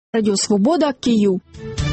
Радіо Свобода, Київ.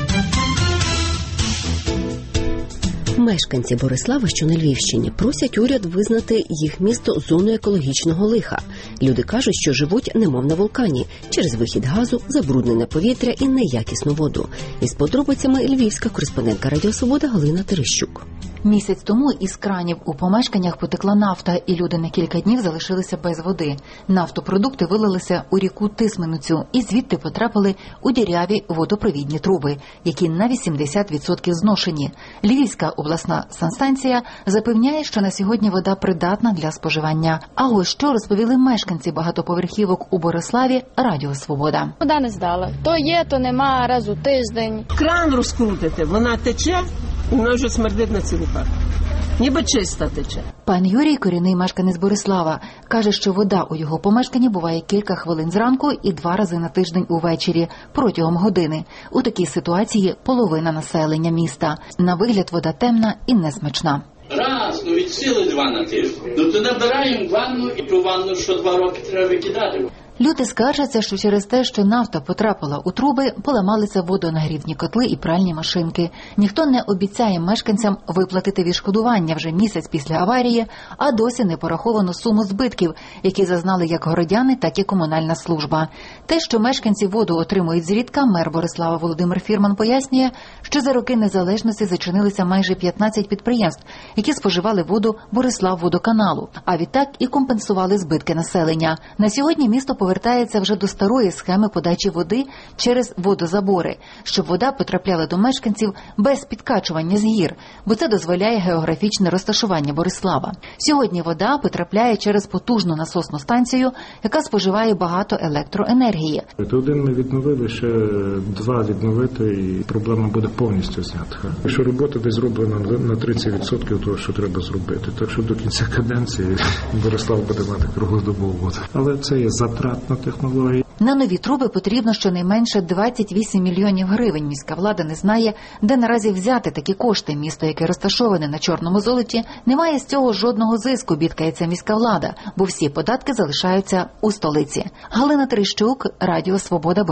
Мешканці Борислава, що на Львівщині, просять уряд визнати їх місто зоною екологічного лиха. Люди кажуть, що живуть немов на вулкані, через вихід газу, забруднене повітря і неякісну воду. Із подробицями львівська кореспондентка Радіо Свобода Галина Терещук. Місяць тому із кранів у помешканнях потекла нафта, і люди на кілька днів залишилися без води. Нафтопродукти вилилися у ріку Тисменицю і звідти потрапили у діряві водопровідні труби, які на 80% зношені. Львівська обласна санстанція запевняє, що на сьогодні вода придатна для споживання. А ось що розповіли мешканці багатоповерхівок у Бориславі Радіо Свобода. Вода не здала. То є, то нема, раз у тиждень. Кран розкрутите, вона тече, і вона вже смердить на цілу хату. Ніби чиста тече. Пан Юрій, корінний мешканець Борислава, каже, що вода у його помешканні буває кілька хвилин зранку і 2 рази на тиждень увечері, протягом години. У такій ситуації половина населення міста. На вигляд вода темна і несмачна. Раз, від сили 2 на тиждень. То набираємо ванну, і ту ванну, що 2 роки треба викидати. Люди скаржаться, що через те, що нафта потрапила у труби, поламалися водонагрівні котли і пральні машинки. Ніхто не обіцяє мешканцям виплатити відшкодування вже місяць після аварії, а досі не пораховано суму збитків, які зазнали як городяни, так і комунальна служба. Те, що мешканці воду отримують зрідка, мер Борислава Володимир Фірман пояснює, що за роки незалежності зачинилися майже 15 підприємств, які споживали воду Бориславводоканалу, а відтак і компенсували збитки населення. На сьогодні місто повертається вже до старої схеми подачі води через водозабори, щоб вода потрапляла до мешканців без підкачування з гір, бо це дозволяє географічне розташування Борислава. Сьогодні вода потрапляє через потужну насосну станцію, яка споживає багато електроенергії. Один ми відновили, ще 2 відновити, і проблема буде повністю знята. Якщо робота десь зроблена на 30% того, що треба зробити, так що до кінця каденції Борислав буде мати круглодобову воду. Але це є затратна технологія. На нові труби потрібно щонайменше 28 мільйонів гривень. Міська влада не знає, де наразі взяти такі кошти. Місто, яке розташоване на чорному золоті, не має з цього жодного зиску, бідкається міська влада, бо всі податки залишаються у столиці. Галина Терещук, Радіо Свобода.